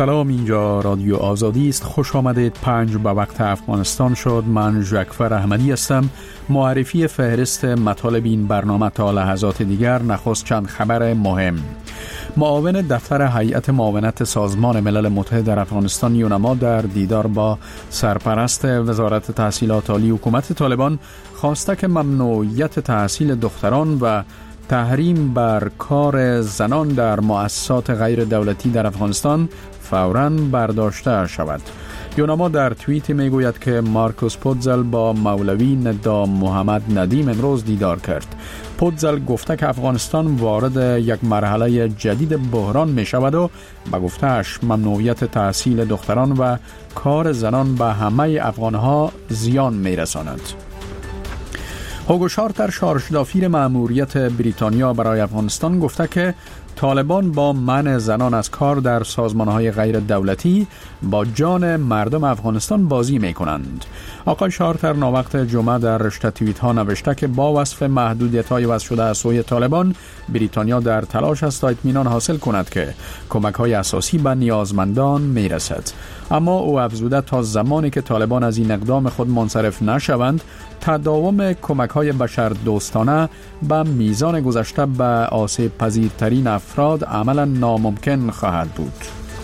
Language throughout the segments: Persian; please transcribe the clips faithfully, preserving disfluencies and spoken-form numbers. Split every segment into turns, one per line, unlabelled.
سلام، اینجا رادیو آزادی است. خوش آمدید. پنج به وقت افغانستان شد. من جعفر احمدی هستم. معرفی فهرست مطالب این برنامه تا لحظات دیگر. نخست چند خبر مهم. معاون دفتر هیئت معاونت سازمان ملل متحد در افغانستان یونما در دیدار با سرپرست وزارت تحصیلات عالی حکومت طالبان خواسته که ممنوعیت تحصیل دختران و تحریم بر کار زنان در مؤسسات غیر دولتی در افغانستان فوراً برداشته شود. یونما در توییت می گوید که مارکوس پودزل با مولوی ندا محمد ندیم امروز دیدار کرد. پودزل گفته که افغانستان وارد یک مرحله جدید بحران می شود و به گفتهش ممنوعیت تحصیل دختران و کار زنان به همه افغانها زیان می رساند. هوگو شارتر، شارژدافیر مأموریت بریتانیا برای افغانستان، گفته که طالبان با منع زنان از کار در سازمانهای غیر دولتی با جان مردم افغانستان بازی می کنند. آقای شارتر ناوقت جمعه در رشته توییت ها نوشته که با وصف محدودیت های وضع شده از سوی طالبان، بریتانیا در تلاش است تا اطمینان حاصل کند که کمک های اساسی به نیازمندان می رسد. اما او افزوده تا زمانی که طالبان از این اقدام خود منصرف نشوند، تداوم کمک های بشر دوستانه به میزان گذشته به آسیب پذیرترین افراد عملا ناممکن خواهد بود.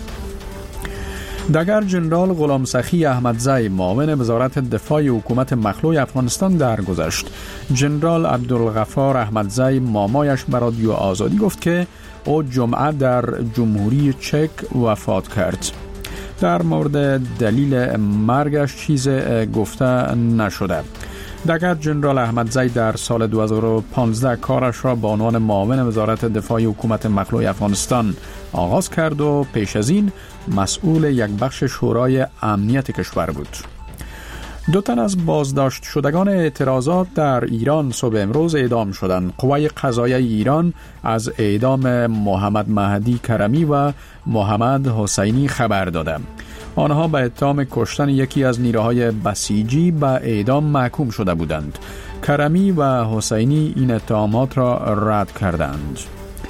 دگر جنرال غلام سخی احمدزی، معاون وزارت دفاع حکومت مخلوع افغانستان درگذشت. جنرال عبدالغفار احمدزی مامایش به رادیو آزادی گفت که او جمعه در جمهوری چک وفات کرد. در مورد دلیل مرگش چیز گفته نشده. دگر جنرال احمدزی در سال دو هزار و پانزده کارش را به عنوان معاون وزارت دفاع حکومت مخلوع افغانستان آغاز کرد و پیش از این مسئول یک بخش شورای امنیت کشور بود. دو تن از بازداشت شدگان اعتراضات در ایران صبح امروز اعدام شدند. قوای قضاییه ایران از اعدام محمد مهدی کرمی و محمد حسینی خبر داده. آنها به اتهام کشتن یکی از نیروهای بسیجی به اعدام محکوم شده بودند. کرمی و حسینی این اتهامات را رد کردند.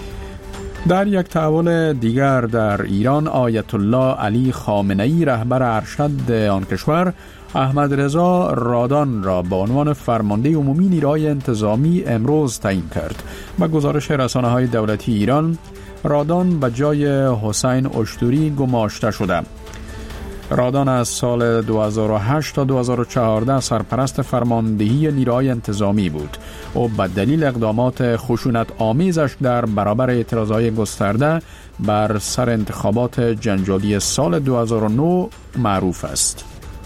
در یک تحول دیگر در ایران، آیت الله علی خامنه‌ای رهبر ارشد آن کشور احمد رضا رادان را به عنوان فرمانده عمومی نیروهای انتظامی امروز تعیین کرد. با گزارش رسانه‌های دولتی ایران، رادان به جای حسین اشتوری گماشته شده. رادان از سال دو هزار و هشت تا دو هزار و چهارده سرپرست فرماندهی نیروهای انتظامی بود. او به دلیل اقدامات خشونت آمیزش در برابر اعتراضهای گسترده بر سر انتخابات جنجالی سال دو هزار و نه معروف است.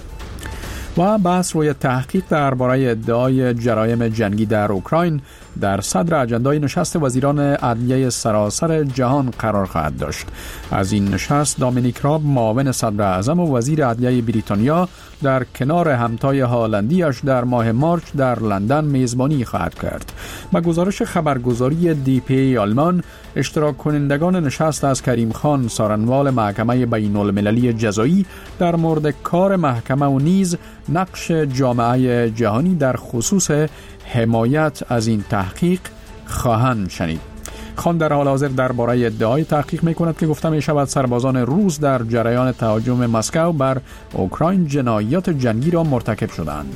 و بحث روی تحقیق درباره ادعای جرایم جنگی در اوکراین در صدر اجندای نشست وزیران عدلیه سراسر جهان قرار خواهد داشت. از این نشست دامینیک راب، معاون صدر اعظم و وزیر عدلیه بریتانیا، در کنار همتای هالندیش در ماه مارچ در لندن میزبانی خواهد کرد. با گزارش خبرگزاری دی پی ای آلمان، اشتراک کنندگان نشست از کریم خان، سارنوال محکمه بین المللی جزایی، در مورد کار محکمه و نیز نقش جامعه جهانی در خصوص حمایت از این تحقیق خواهند شنید. خان در حال حاضر درباره ادعای تحقیق می‌کند که گفته می‌شود سربازان روس در جریان تهاجم مسکو بر اوکراین جنایات جنگی را مرتکب شدند.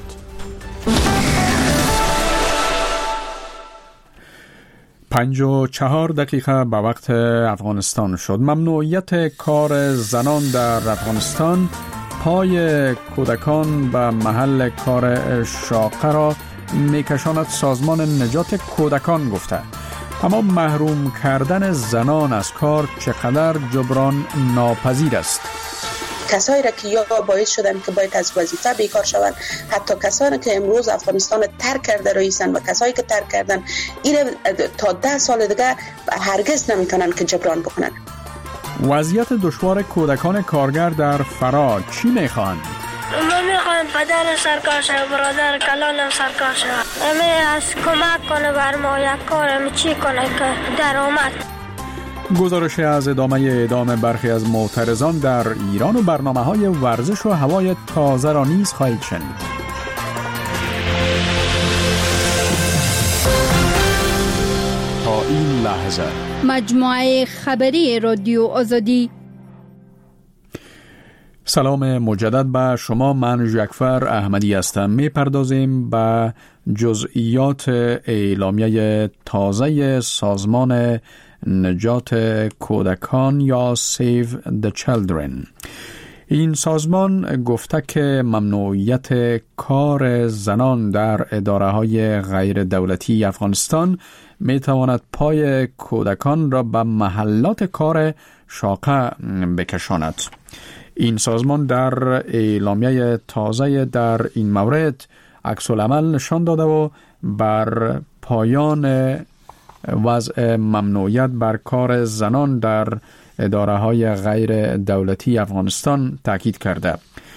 پنج و چهار دقیقه به وقت افغانستان شد. ممنوعیت کار زنان در افغانستان پای کودکان به محل کار شاقه را میکشاند. سازمان نجات کودکان گفته اما محروم کردن زنان از کار چقدر جبران ناپذیر است.
کسایی را که یا باعث شدن که باید از وظیفه بیکار شوند، حتی کسانی که امروز افغانستان ترک کرده رئیسن و کسایی که ترک کردن این تا ده سال دیگه هرگز نمیتونن که جبران بکنن.
وضعیت دشوار کودکان کارگر در فرا چی میخوان؟
ما میخوایم پدر سرکار شد، برادر کلانم سرکار شد. امی از کمک کنه بر ما یک کارم چی کنه که درآمد.
گزارش از ادامه اعدام برخی از معترضان در ایران و برنامه‌های ورزش و هوای تازه را نیز خواهید شنید. تا این لحظه
مجموعه خبری رادیو آزادی
سلام مجدد به شما. من ژکفر احمدی هستم. می پردازیم به جزئیات اعلامیه تازه سازمان نجات کودکان یا Save the Children. این سازمان گفته که ممنوعیت کار زنان در اداره‌های غیر دولتی افغانستان می تواند پای کودکان را به محلات کار شاقه بکشاند. این سازمان در اعلامیه تازه در این مورد عکس العمل نشان داده و بر پایان وضع ممنوعیت بر کار زنان در اداره‌های غیر دولتی افغانستان تاکید کرده.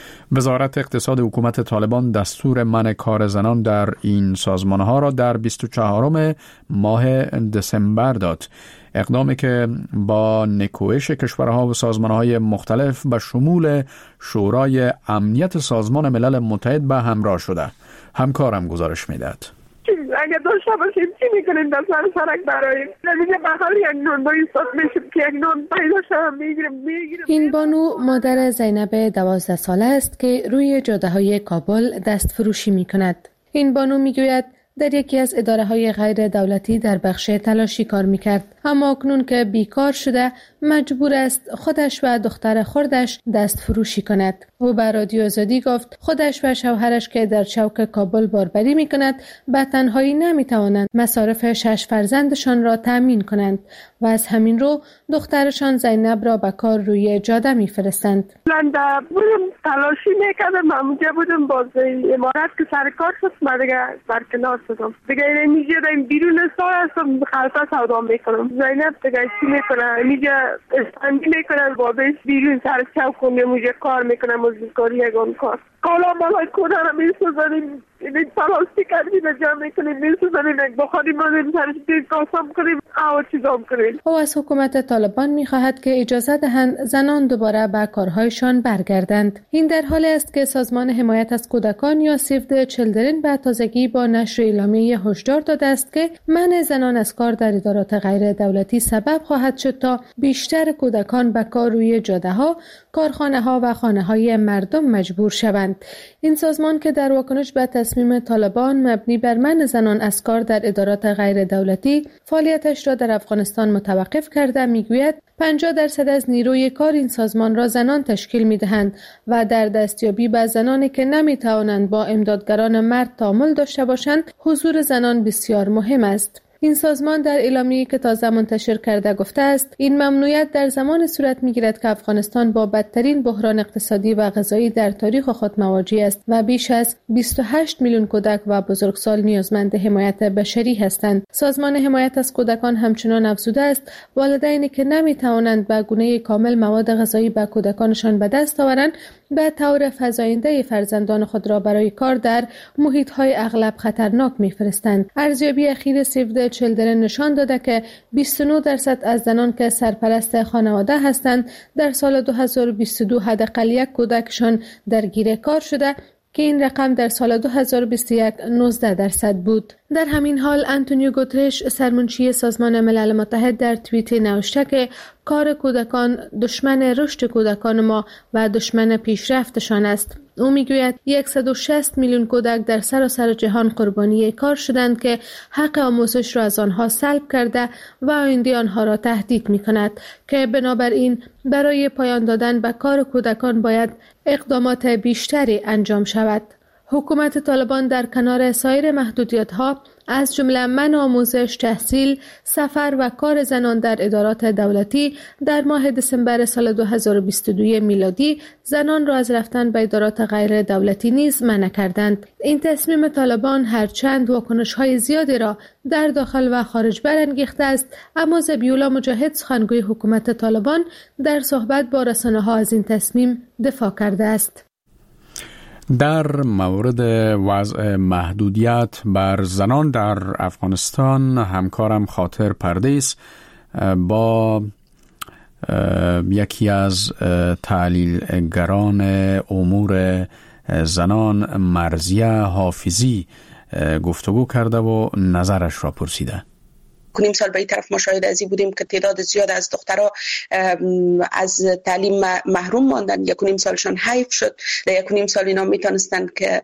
وزارت اقتصاد حکومت طالبان دستور منع کار زنان در این سازمان‌ها را در بیست و چهارم ماه دسامبر داد. اقدامی که با نکوهش کشورها و سازمان‌های مختلف به شمول شورای امنیت سازمان ملل متحد به همراه شده. همکارم گزارش می‌دهد.
اگر داشته باشیم چی میکنیم در سر سرک برای نمیگه بخال یک نون با ایستاد میشیم که یک نون پیدا شدم میگیرم میگیرم.
این بانو مادر زینب دوازده ساله است که روی جاده های کابل دست فروشی میکند. این بانو میگوید در یکی از اداره های غیر دولتی در بخش تلاشی کار میکرد، اما اکنون که بیکار شده مجبور است خودش و دختر خردش دست فروشی کند. او به رادیو آزادی گفت خودش و شوهرش که در چوک کابل باربری میکند به تنهایی نمیتوانند مصارف شش فرزندشان را تأمین کنند و از همین رو دخترشان زینب را به کار روی جاده میفرستند.
من بودم تلاشی میکردم، اونجا بودم باز امارت که سر کار شد من دیگه برکنار شدم. دیگه اینجا داریم بیرون سال هستم خلطه سودا میکنم. زینب دیگه چی میکنه؟ اینجا استندی میکنن با بیش بیرون سر چوک کنیم اونجا کار میکنم مزدکاری یگان کار. کالا مالای کودر رو میسوزنیم، این پلاستی کردیم جمع میکنیم میسوزنیم، یک بخاری مانیم سرش دید قاسم کنیم او چیزام کنیم.
او از حکومت طالبان میخواهد که اجازه دهند زنان دوباره به کارهایشان برگردند. این در حالی است که سازمان حمایت از کودکان یا Save the Children به تازگی با نشر اعلامیه هشدار داده است که منع زنان از کار در ادارات غیر دولتی سبب خواهد شد تا بیشتر کودکان به کار روی جاده ها، کارخانه ها و خانه های مردم مجبور شوند. این سازمان که در واکنش به تصمیم طالبان مبنی بر منع زنان از کار در ادارات غیر دولتی فعالیتش را در افغانستان متوقف کرده میگوید پنجاه درصد از نیروی کار این سازمان را زنان تشکیل میدهند و در دستیابی به زنانی که نمیتوانند با امدادگران مرد تعامل داشته باشند حضور زنان بسیار مهم است. این سازمان در اعلامیه‌ای که تازه منتشر کرده گفته است این ممنوعیت در زمان صورت می‌گیرد که افغانستان با بدترین بحران اقتصادی و غذایی در تاریخ خود مواجه است و بیش از بیست و هشت میلیون کودک و بزرگسال نیازمند حمایت بشری هستند. سازمان حمایت از کودکان همچنان افزوده است والدینی که نمی‌توانند به گونه کامل مواد غذایی به کودکانشان به دست آورند به طور فزاینده فرزندان خود را برای کار در محیط‌های اغلب خطرناک می‌فرستند. ارزیابی اخیر Save the Children نشان داده که بیست و نه درصد از زنان که سرپرست خانواده هستند در سال دو هزار و بیست و دو حداقل یک کودکشان درگیر کار شده که این رقم در سال دو هزار و بیست و یک نوزده درصد بود. در همین حال انتونیو گوترش سرمنشی سازمان ملل متحد در توییتی نوشته که کار کودکان دشمن رشد کودکان ما و دشمن پیشرفتشان است. او میگوید صد و شصت میلیون کودک در سراسر جهان قربانی کار شدند که حق آموزش را از آنها سلب کرده و آینده آنها را تهدید میکند که بنابراین برای پایان دادن به کار کودکان باید اقدامات بیشتری انجام شود. حکومت طالبان در کنار سایر محدودیت‌ها از جمله منع آموزش، تحصیل، سفر و کار زنان در ادارات دولتی در ماه دسامبر سال دو هزار و بیست و دو میلادی زنان را از رفتن به ادارات غیر دولتی نیز منع کردند. این تصمیم طالبان هرچند واکنش‌های زیادی را در داخل و خارج برانگیخته است، اما ذبیح‌الله مجاهد سخنگوی حکومت طالبان در صحبت با رسانه‌ها از این تصمیم دفاع کرده است.
در مورد وضع محدودیت بر زنان در افغانستان همکارم خاطر پردیس با یکی از تحلیلگران امور زنان مرضیه حافظی گفتگو کرده و نظرش را پرسیده.
کنیم سال به این طرف ما شاهد ازی بودیم که تعداد زیاد از دخترها از تعلیم محروم ماندن. یک و نیم سالشان حیف شد. در یک و نیم سال اینا میتونستن که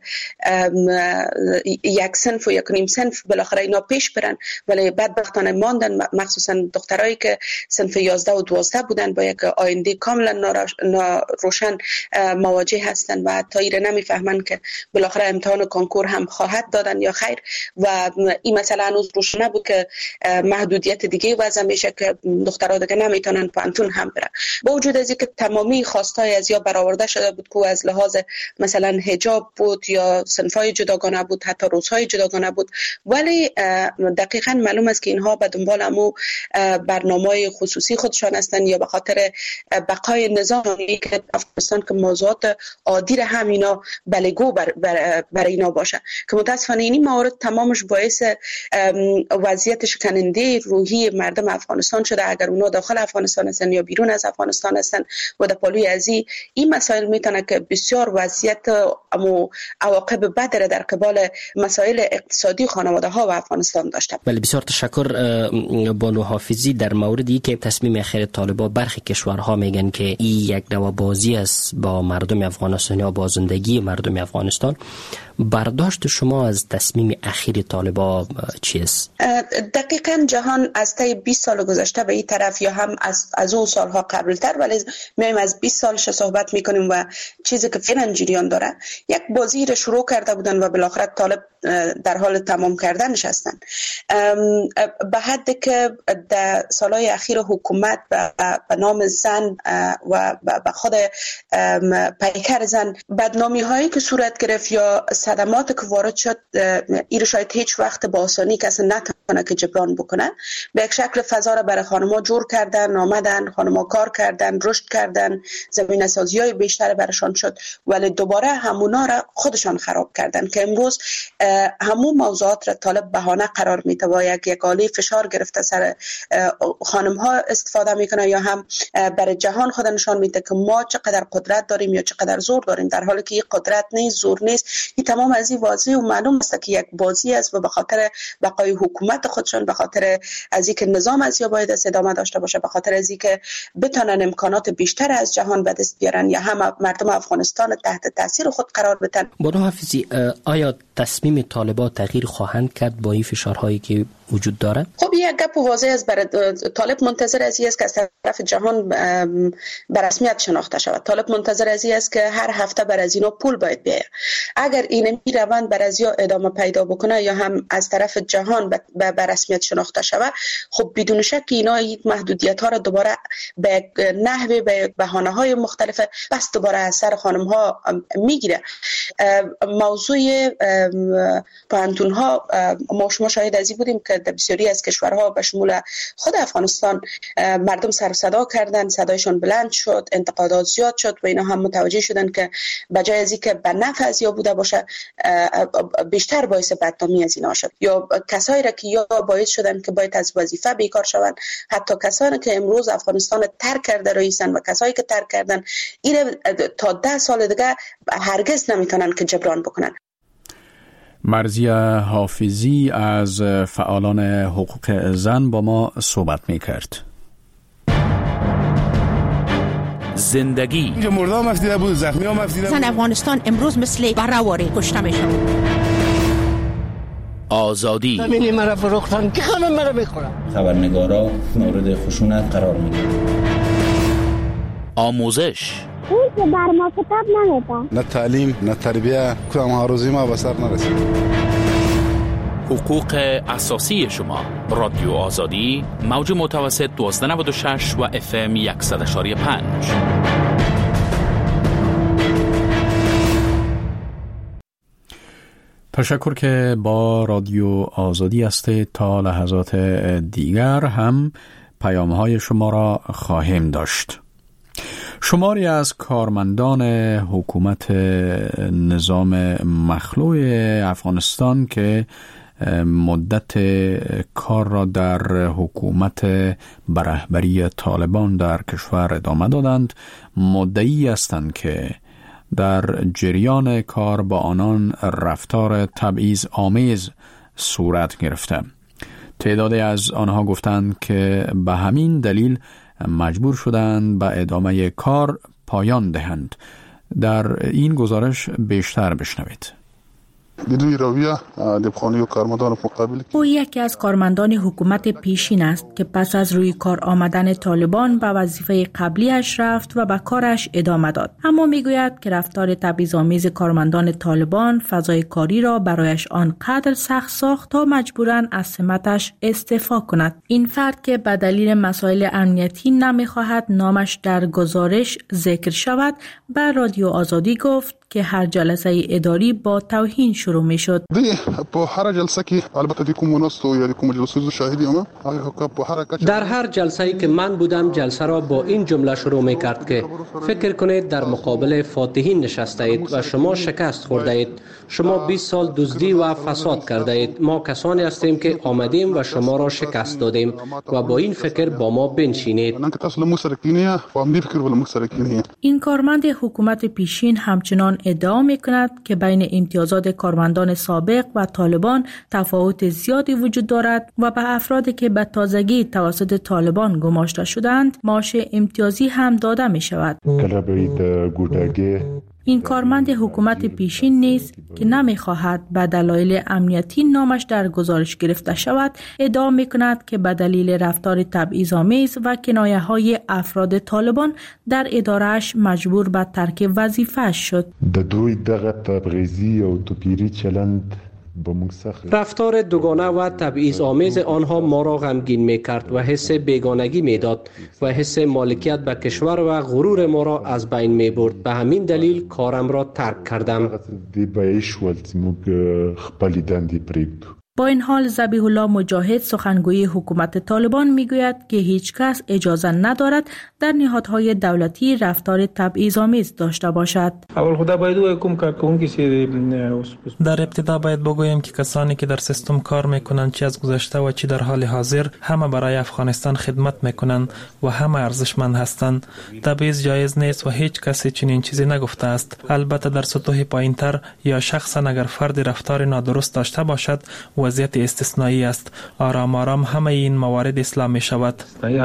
یک صنف و یک و نیم صنف بالاخره اینا پیش برن، ولی بدبختانه ماندن، مخصوصا دخترایی که صنف یازده و دوازده بودن با یک آینده کاملا ناروشن مواجه هستن و تا ایره نمیفهمن که بالاخره امتحان کنکور هم خواهد دادن یا خیر. و این مسئله هنوز روشن نبود که محدودیت دیگه وضع میشه که دخترها دیگه نمیتونن پانتون هم برن. با وجود از اینکه تمامی خواستای از یا برآورده شده بود که از لحاظ مثلا حجاب بود یا صنفای جداگانه بود، حتی روزهای جداگانه بود، ولی دقیقاً معلوم است که اینها به دنبال همو برنامه‌های خصوصی خودشان هستن یا به خاطر بقای نظامی که افغانستان که موضوعات عادی هم اینا بلگو بر, بر, بر اینا باشه که متاسفانه این موارد تمامش باعث وضعیت شکننده روحی مردم افغانستان شده. اگر اونا داخل افغانستان هستن یا بیرون از افغانستان هستن و در پالوی ازی این مسائل میتونه که بسیار وضعیت امو عواقب بدر در قبال مسائل اقتصادی خانواده ها و افغانستان داشته.
بله بسیار تشکر بانو حافظی. در موردی که تصمیم اخیر طالبان برخی کشورها میگن که این یک نوع بازی است با مردم افغانستان یا با زندگی مردم افغانستان، برداشت شما از تصمیم اخیر طالبان چیست؟
دقیقاً جهان از طی بیست سال گذشته به این طرف یا هم از از اون سالها قبلتر، ولی میایم از بیست سالش صحبت میکنیم و چیزی که فعلا جریان داره یک بازی رو شروع کرده بودن و بالاخره طالب در حال تمام کردنش هستن. به حدی که در سالهای اخیر حکومت به نام زن و به خود پیکر زن بدنامی هایی که صورت گرفت یا صدمات که وارد شد، این شاید هیچ وقت با آسانی کسی نتونه که جبران بکنه. به یک شکل فضا را برای خانم‌ها جور کردن، آمدن خانم‌ها کار کردن، رشد کردن، زمینه سازی‌های بیشتر برشان شد، ولی دوباره همونا را خودشان خراب کردن که امروز همون موضوعات را طالب بهانه قرار میده و یک یکالی فشار گرفته سر خانم‌ها استفاده میکنه یا هم برای جهان خود نشان میده که ما چقدر قدرت داریم یا چقدر زور داریم، در حالی که این قدرت نیست، زور نیست. این تمام از این واضح و معلوم است که یک بازی است و به خاطر بقای حکومت خودشان، به خاطر از اینکه نظام از یا باید ادامه داشته باشه، به خاطر از اینکه بتونن امکانات بیشتر از جهان به دست بیارن یا هم مردم افغانستان تحت تاثیر خود قرار بدن.
بانو حافظی، آیا تصمیم طالبان تغییر خواهند کرد با این فشارهایی که وجود داره؟
خب یک گپ واضح است. برای طالب منتظر از این است که از طرف جهان به رسمیت شناخته شود. طالب منتظر از این است که هر هفته بر از اینا پول باید بیاید. اگر این روند بر از یا ادامه پیدا بکنه یا هم از طرف جهان به رسمیت شناخته شود، خب بدون شک اینا این محدودیت ها را دوباره به نحوه به بهانه های مختلف بس دوباره از سر خانم ها میگیره. موضوع پانتون ها ما شما شاهد ازی بودیم که در بسیاری از کشورها به شمول خود افغانستان مردم سر صدا کردن، صدایشون بلند شد، انتقادات زیاد شد و اینا هم متوجه شدن که بجای از اینکه به نفع از یا بوده باشه بیشتر باعث بدنامی از اینا شد. یا کسایی را که یا باعث شدن که باید از وظیفه بیکار شوند، حتی کسانی که امروز افغانستان ترک کرده رئیسن و کسایی که ترک کردن این تا ده سال دیگه هرگز نمیتونن که جبران بکنن.
مرضیه حافظی از فعالان حقوق زن با ما صحبت میکرد.
زندگی
اینجا مرده هم افدیده بود، زخمی هم افدیده بود.
زن افغانستان امروز مثل برهواری کشته میشه.
آزادی
همینی مرا فروختن که خانم مرا بخورم.
خبرنگارا مورد خشونت قرار میگیرن.
آموزش
اون که بر ما کتاب نمیدن،
نه تعلیم نه تربیه، کدام ها روزی ما به سر نرسید.
حقوق اساسی شما. رادیو آزادی، موج متوسط دوازده نود و شش و اف ام صد و پنج.
تشکر که با رادیو آزادی هستید. تا لحظات دیگر هم پیام‌های شما را خواهیم داشت. شماری از کارمندان حکومت نظام مخلوع افغانستان که مدت کار را در حکومت برهبری طالبان در کشور ادامه دادند، مدعی هستند که در جریان کار با آنان رفتار تبعیض آمیز صورت گرفته. تعدادی از آنها گفتند که به همین دلیل مجبور شدند به ادامه کار پایان دهند. در این گزارش بیشتر بشنوید.
او یکی از کارمندان حکومت پیشین است که پس از روی کار آمدن طالبان به وظیفه قبلیش رفت و به کارش ادامه داد. اما میگوید که رفتار تبعیض‌آمیز کارمندان طالبان فضای کاری را برایش آنقدر سخت ساخت تا مجبوراً از سمتش استعفا کند. این فرد که به دلیل مسائل امنیتی نمیخواهد نامش در گزارش ذکر شود، به رادیو آزادی گفت که هر جلسه اداری با توهین شروع می شد.
در هر جلسه‌ای که من بودم جلسه را با این جمله شروع می کرد که فکر کنید در مقابل فاتحین نشسته اید و شما شکست خورده اید. شما بیست سال دزدی و فساد کرده اید. ما کسانی هستیم که آمدیم و شما را شکست دادیم و با این فکر با ما بنشینید.
این کارمند حکومت پیشین همچنان ادعا می‌کند که بین امتیازات کارمندان سابق و طالبان تفاوت زیادی وجود دارد و به افرادی که به تازگی توسط طالبان گماشته شدند معاش امتیازی هم داده می شود. این کارمند حکومت پیشین نیز که نمی‌خواهد به دلایل امنیتی نامش در گزارش گرفته شود، ادعا می‌کند که به دلیل رفتار تبعیض‌آمیز و کنایه‌های افراد طالبان در اداره‌اش مجبور به ترک وظیفه‌اش شد.
رفتار دوگانه و تبعیض آمیز آنها ما را غمگین می کرد و حس بیگانگی می داد و حس مالکیت به کشور و غرور ما را از بین می برد. به همین دلیل کارم را ترک کردم.
با این حال ذبیح الله مجاهد سخنگوی حکومت طالبان میگوید که هیچ کس اجازه ندارد در نهادهای دولتی رفتار تبعیض‌آمیز داشته باشد.
در ابتدا باید بگویم که کسانی که در سیستم کار میکنند چی از گذشته و چی در حال حاضر همه برای افغانستان خدمت میکنند و همه ارزشمند هستند. تبعیض جایز نیست و هیچ کسی چنین چیزی نگفته است. البته در سطوح پایینتر یا شخصا اگر فردی رفتار نادرست داشته باشد وضعیت استثنایی است. آرام آرام همه این موارد اصلاح می شود.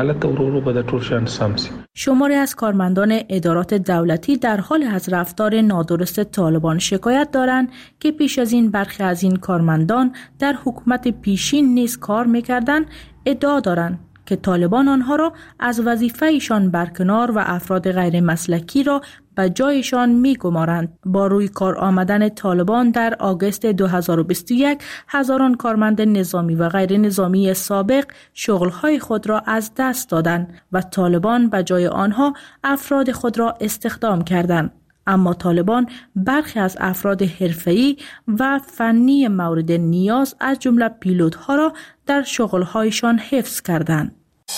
شماری از کارمندان ادارات دولتی در حال از رفتار نادرست طالبان شکایت دارند که پیش از این برخی از این کارمندان در حکومت پیشین نیز کار می‌کردند. ادعا دارند که طالبان آنها را از وظیفه ایشان برکنار و افراد غیر مسلکی را به جایشان می‌گمارند. با روی کار آمدن طالبان در آگوست دو هزار و بیست و یک هزاران کارمند نظامی و غیر نظامی سابق شغل‌های خود را از دست دادند و طالبان به جای آنها افراد خود را استخدام کردند. اما طالبان برخی از افراد حرفه‌ای و فنی مورد نیاز از جمله پیلوت‌ها را در شغل‌هایشان حفظ کردند.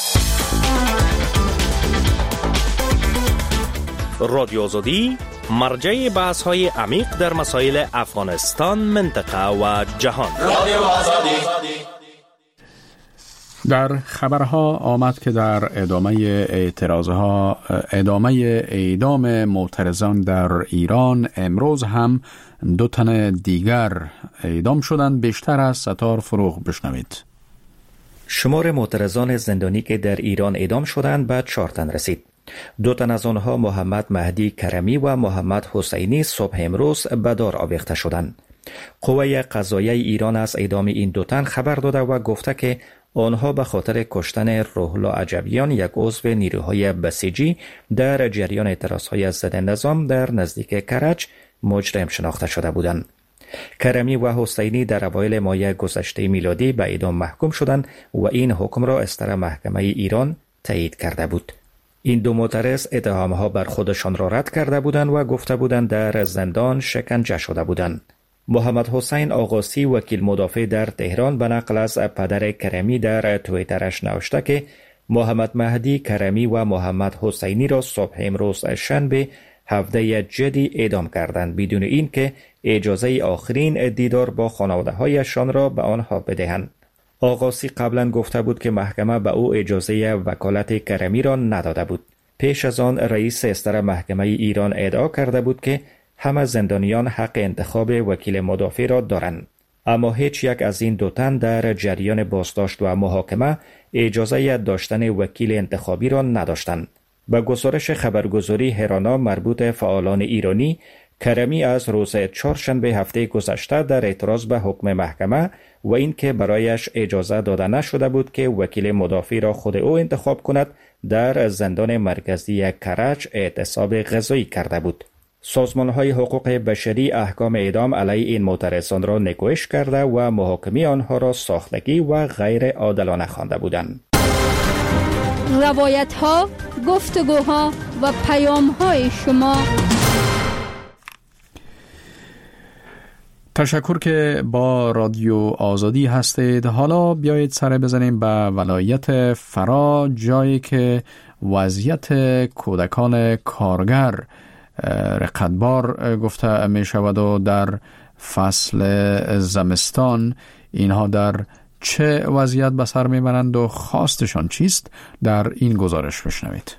رادیو آزادی مرجع بحث‌های عمیق در مسائل افغانستان، منطقه و جهان. رادیو آزادی.
در خبرها آمد که در ادامه اعتراضها ادامه اعدام معترضان در ایران امروز هم دو تن دیگر اعدام شدند. بیشتر از ستار فروغ بشنوید.
شمار معترضان زندانی که در ایران اعدام شدند به چهار تن رسید. دو تن از آنها محمد مهدی کرمی و محمد حسینی صبح امروز به دار آویخته شدند. قوه قضاییه ایران از اعدام این دو تن خبر داده و گفته که آنها به خاطر کشتن روح الله عجبیان، یک عضو نیروهای بسیجی در جریان اعتراضهای ضد نظام در نزدیک کرج، مجرم شناخته شده بودند. کرمی و حسینی در اوایل ماه گذشته میلادی به اعدام محکوم شدند و این حکم را استر محکمه ایران تایید کرده بود. این دو معترض اتهامها بر خودشان را رد کرده بودند و گفته بودند در زندان شکنجه شده بودند. محمد حسین آقاسی وکیل مدافع در تهران به نقل از پدر کرمی در توییترش نوشته که محمد مهدی کرمی و محمد حسینی را صبح امروز شنبه هفده جدی اعدام کردند بدون اینکه اجازه آخرین دیدار با خانواده هایشان را به آنها بدهند. آقاسی قبلا گفته بود که محکمه به او اجازه وکالت کرمی را نداده بود. پیش از آن رئیس استر محکمه ایران ادعا کرده بود که همه زندانیان حق انتخاب وکیل مدافع را دارند. اما هیچ یک از این دو تن در جریان بازداشت و محاکمه اجازه داشتن وکیل انتخابی را نداشتند. به گزارش خبرگزاری هرانا مربوط فعالان ایرانی، کرمی از روز چهارشنبه هفته گذشته در اعتراض به حکم محکمه و اینکه برایش اجازه داده نشده بود که وکیل مدافع را خود او انتخاب کند، در زندان مرکزی کرج اعتصاب غذایی کرده بود. سازمان‌های حقوق بشری احکام اعدام علیه این معترضان را نکوهش کرده و محاکمه آنها را ساختگی و غیر عادلانه خوانده بودند.
روایت‌ها، گفتگوها و پیام‌های شما.
تشکر که با رادیو آزادی هستید. حالا بیایید سر بزنیم به ولایت فرا، جایی که وضعیت کودکان کارگر رقتبار گفته می شود و در فصل زمستان اینها در چه وضعیت به سر می برند و خواستشان چیست؟ در این گزارش بشنوید.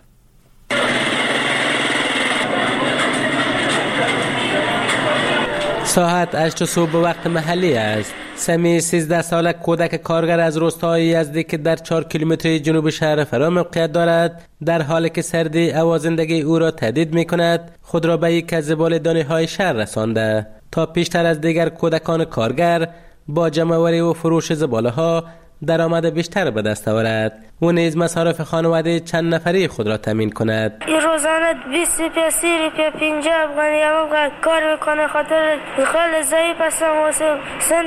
ساعت هشت صبح وقت محلی است. سمی سیزده ساله کودک کارگر از روستای یزدی که در چهار کیلومتری جنوب شهر فرا موقعیت دارد، در حالی که سردی هوا زندگی او را تهدید می کند، خود را به یک از زباله‌دانی های شهر رسانده تا پیشتر از دیگر کودکان کارگر با جمع‌آوری و فروش زباله ها درآمد بیشتر به دست آورد و نیز مصارف خانواده چند نفری خود را تامین کند.
این روزانه بیست روپیه سی روپیه پنجاه افغانی هم کار میکنه، خاطر خیلی ضعیف هستم و سن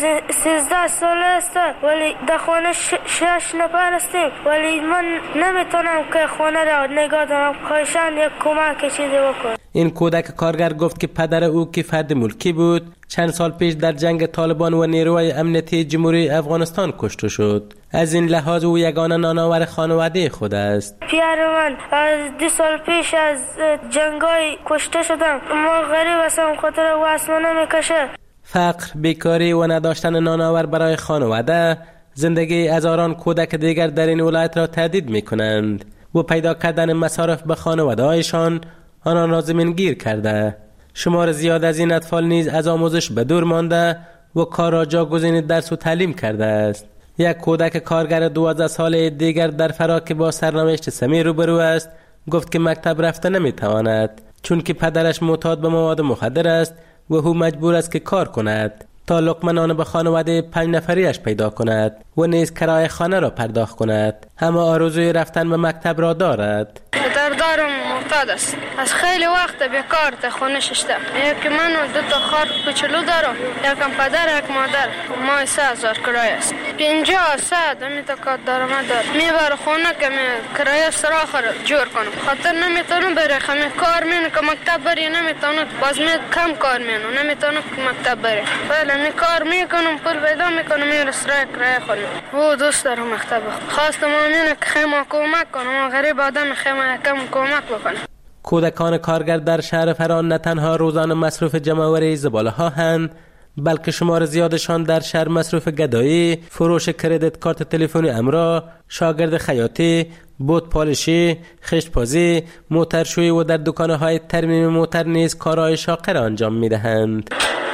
سیزده ساله است ولی در خانه شش نفر هستیم ولی من نمیتونم که خانه را نگاه دارم. خواهشاً یک کمک چیزی بکن. این کودک کارگر گفت که پدر او که فرد ملکی بود چند سال پیش در جنگ طالبان و نیروهای امنیتی جمهوری افغانستان کشته شد. از این لحاظ او یگانه نانآور خانواده خود است. پیر من از دو سال پیش از جنگای کشته شدم. ما غریب هستم، خاطر واسه نمیکشه. فقر، بیکاری و نداشتن نانآور برای خانواده زندگی هزاران کودک دیگر در این ولایت را تهدید میکنند و پیدا کردن مصارف به خانواده هایشان آنان را زمینگیر کرده. شمار زیاد از این اطفال نیز از آموزش به دور مانده و کار را جاگزین درس و تعلیم کرده است. یک کودک کارگر دوازده ساله دیگر در فرا که با سرنوشت سمی روبرو است گفت که مکتب رفته نمیتواند چون که پدرش معتاد به مواد مخدر است و او مجبور است که کار کند تا لقمه نان به خانواده پنج نفریش پیدا کند و نیز کرایه خانه را پرداخت کند. اما آرزوی رفتن به مکتب را دارد. پدرم معتاد است، از خیلی وقت بیکار در خونه ششته. یکی من و دو تا خواهر کوچولو دارم، یکم پدر یک مادر. ماه سه هزار کرایه است. پنجاه صد امیتا کار درآمد دارم. میبر خونه که می کرایه سراخ را جور کنم. خاطر نمیتونم بره خمی کار مینم که مکتب بری نمیتونم. باز می کم کار مینم نمیتونم که مکتب بری. بله می کار میکنم، پول پیدا میکنم، میرم سرای کرایه خونه. او دوست دارم مکتب بخونم. خواستم امینه که خیمه کمک کنم. غریب آدم خیمه کم کمک بکنه.
کودکان کارگر در شهر فرا نه تنها روزانه مصروف جمع‌آوری زباله ها هستند بلکه شمار زیادشان در شهر مصروف گدایی، فروش کردیت کارت تلفنی امرا، شاگرد خیاطی، بوت پالشی، خشت پازی، موترشویی و در دکان‌های ترمیم موتر نیز کارهای شاقه انجام می‌دهند.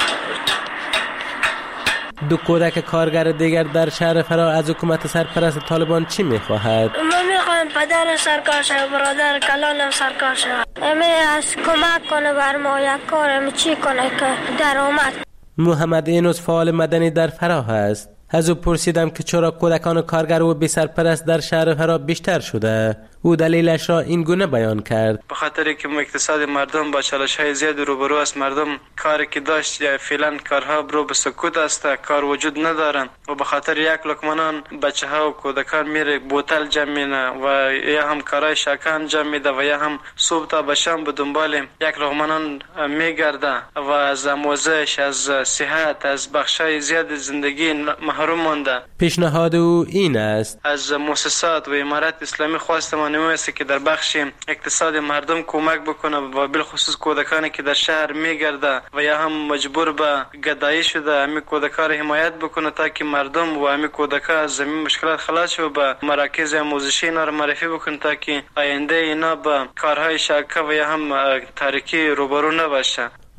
دو کودک کارگر دیگر در شهر فرا از حکومت سرپرست طالبان چی می‌خواهد؟
ما می‌خوایم پدر سرکار شود، برادر کلانم سرکار شود. امی از کمک کنه بر ما، یک کارم چی کنه که درآمد.
محمد اینوس فعال مدنی در فرا است. از او پرسیدم که چرا کودکان کارگر و بی سرپرست در شهر فرا بیشتر شده. او دلیلش را این گونه بیان کرد:
به خاطر که اقتصاد مردم با چالش‌های زیاد روبرو است. مردم کاری که داشت یا فعلا کارها برو به سکوت است، کار وجود ندارن و به خاطر یک لقمه نان بچه‌ها و کودکان میره بوتل جمع می‌کنه و یا هم کارهای شاکه انجام میده و یا هم صبح تا به شام به دنبال یک لقمه نان میگرده و از آموزش، از صحت، از بخشای زیاد زندگی محروم مانده.
پیشنهاد او این است:
از مؤسسات و امارات اسلامی خواستم نمی‌رسه که در بخش اقتصاد مردم کمک بکنه و بالخصوص کودکانی که در شهر میگرده و یا هم مجبور به گدایی شده، همین کودکان را حمایت بکنه تا که مردم و همین کودکان از زمین مشکلات خلاص شو، به مراکز آموزشی اینا را معرفی بکنه تا که آینده اینا به کارهای شاکه و یا هم تاریکی روبرو نباشه.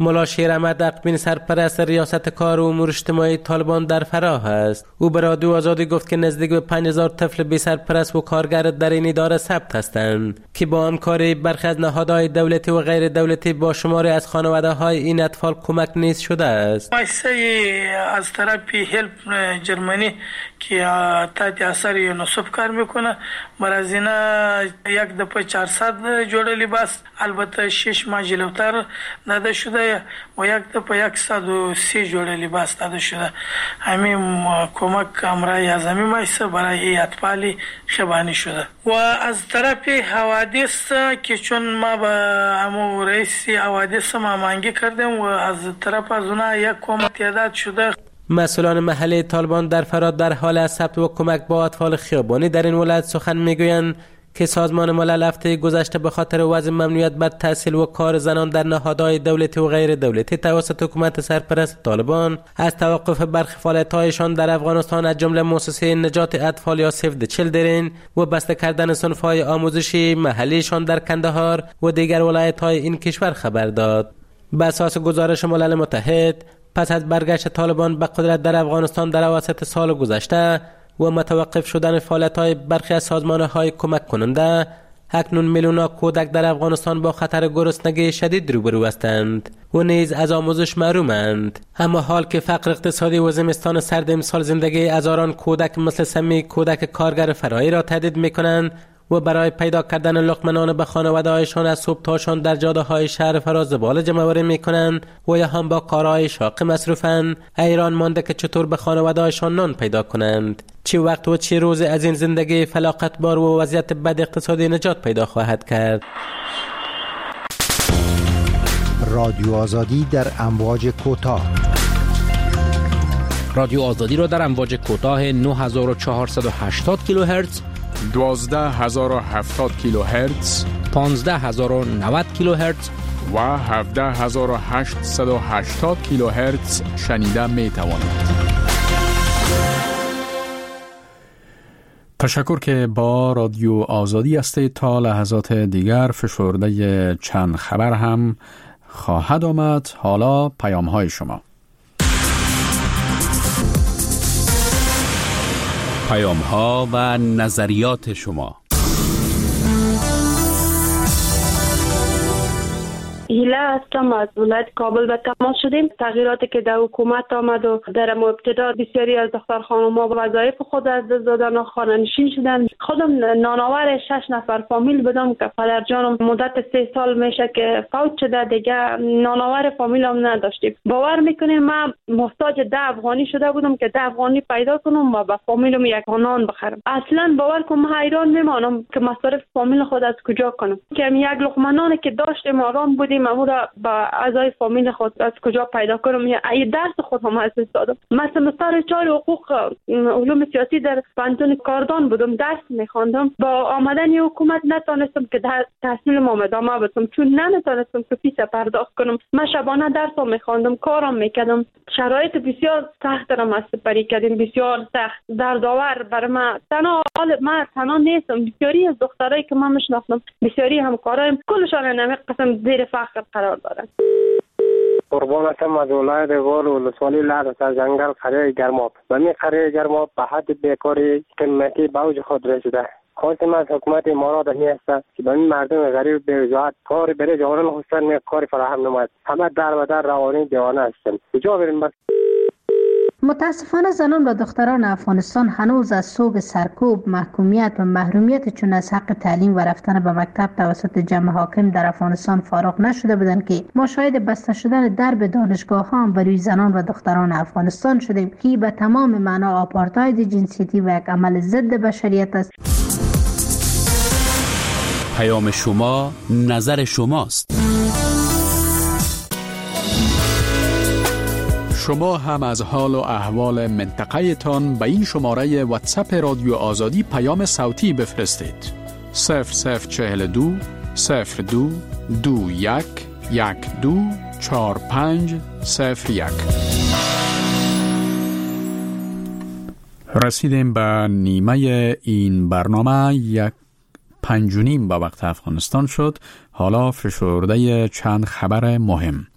ملا شیر احمد اقبین سرپرست ریاست کار و امور اجتماعی طالبان در فراه است. او به رادیو آزادی گفت که نزدیک به پنج هزار طفل بی سرپرست و کارگر در این اداره ثبت هستند که با همکاری برخی از نهادهای دولتی و غیر دولتی با شماری از خانواده‌های این اطفال کمک نیز شده است.
مؤسسه از طرف هلپ جرمنی که تحت اثر یونیسف کار میکنه برای از اینا یک دفعه چهارصد جوڑه لباس البته شش ماه جلوتر داده شده و یک دفعه صد و سی جوڑه لباس داده شده. همین کمک امرای از همین مؤسسه برای اطفال خبانی شده. و از طرف حوادث که چون ما با همو رئیس حوادث ما مانگی کردیم و از طرف از اونها یک کمک تعداد شده.
مسئولان محلی طالبان در فراه در حال از ثبت و کمک با اطفال خیابانی در این ولایت سخن میگویند که سازمان ملل هفته گذشته به خاطر وضع ممنوعیت بر تحصیل و کار زنان در نهادهای دولتی و غیر دولتی توسط حکومت سرپرست طالبان از توقف برخی فعالیت‌هایشان در افغانستان از جمله مؤسسه نجات اطفال یا سیو د چیلدرن و بسته کردن صنف‌های آموزشی محلیشان در کندهار و دیگر ولایت‌های این کشور خبر داد. بر اساس گزارش ملل متحد پس از برگشت طالبان به قدرت در افغانستان در اواسط سال گذشته و متوقف شدن فعالیت‌های برخی از سازمان‌های کمک کننده، اکنون میلیون‌ها کودک در افغانستان با خطر گرسنگی شدید روبرو هستند و نیز از آموزش محرومند. اما حال که فقر اقتصادی و زمستان سرد امسال زندگی هزاران کودک مثل سمی کودک کارگر فرایی را تهدید می‌کنند و برای پیدا کردن لقمه نان به خانواده‌هایشان از صبح تاشان در جاده‌های شهر فراه زباله جمع‌آوری می‌کنند و یا هم با کارهای شاق مصروفند. ایران مانده که چطور به خانواده‌هایشان نان پیدا کنند. چه وقت و چه روز از این زندگی فلاکت بار و وضعیت بد اقتصادی نجات پیدا خواهد کرد.
رادیو آزادی در امواج کوتاه.
رادیو آزادی را در امواج کوتاه نه هزار و چهارصد و هشتاد کیلوهرتز،
دوازده هزار و هفتاد کیلوهرتز،
پانزده هزار و نود کیلوهرتز
و هفده هزار و هشتصد و هشتاد کیلوهرتز شنیده می توانید. تشکر که با رادیو آزادی هستید. تا لحظات دیگر فشرده چند خبر هم خواهد آمد. حالا پیام های شما.
پیام ها و نظریات شما.
هیله هستم، از ولایت کابل به تماس شدیم. تغییراتی که در حکومت آمد و در ابتدا بسیاری از دختر خانم‌ها وظایف خود از دست دادن و خانه‌نشین شدن. خودم نانآور شش نفر فامیل بودم که پدر جانم مدت سه سال میشه که فوت شده، دیگه نانآور فامیلم نداشتیم. باور میکنیم من محتاج ده افغانی شده بودم که ده افغانی پیدا کنم و به فامیلم یک نان بخرم. اصلا باور کنم حیران میمانم که مصارف فامیل خود از کجا کنم، که یک لقمه نانی که داشتیم آرام بودیم اما را با اعضای فامیل خود از کجا پیدا کنم. ای درس خود هم از دست دادم. مثلا سر چهار حقوق علوم سیاسی در پانتون کاردان بودم، درس میخواندم. با آمدن حکومت نتونستم که تحصیلم ادامه بدم، چون نمیتونستم که فیس پرداخت کنم. من شبانه درس میخواندم، کارم میکردم. شرایط بسیار سخت را ما سپری کردیم، بسیار سخت دردآور برای من. تنها حال من تنها نیستم، بسیاری از دخترایی که من میشناسم، بسیاری همکارایم، کلشان نمی قسم زیر فقر قرار دارن.
قربان هستم از ولایت غور و ولسوالی لعد از جنگل قریه گرماب. و می قریه گرماب به حد بیکاری قیمتی به اوج خود رسیده. خواستم از حکومت امارات می است که به این مردم غریب بی‌وجاهت کاری برای جوانان خودشان می کاری فراهم نماید. همه در و در روانی دیوانه هستند. کجا بریم بس؟
متاسفانه زنان و دختران افغانستان هنوز از سوگ سرکوب، محکومیت و محرومیت چون از حق تعلیم و رفتن به مکتب توسط جمع حاکم در افغانستان فارغ نشده بودند که ما شاهد بسته شدن درب دانشگاه ها هم بروی زنان و دختران افغانستان شدیم که به تمام معنا آپارتاید جنسیتی و یک عمل ضد بشریت است.
پیام شما، نظر شماست.
شما هم از حال و احوال منطقه تان به این شماره واتساپ رادیو آزادی پیام صوتی بفرستید. صفر صفر چهل دو صفر دو دو یک یک دو چار پنج صفر یک. رسیدیم به نیمه این برنامه. یک پنج و نیم به وقت افغانستان شد. حالا فشرده چند خبر مهم.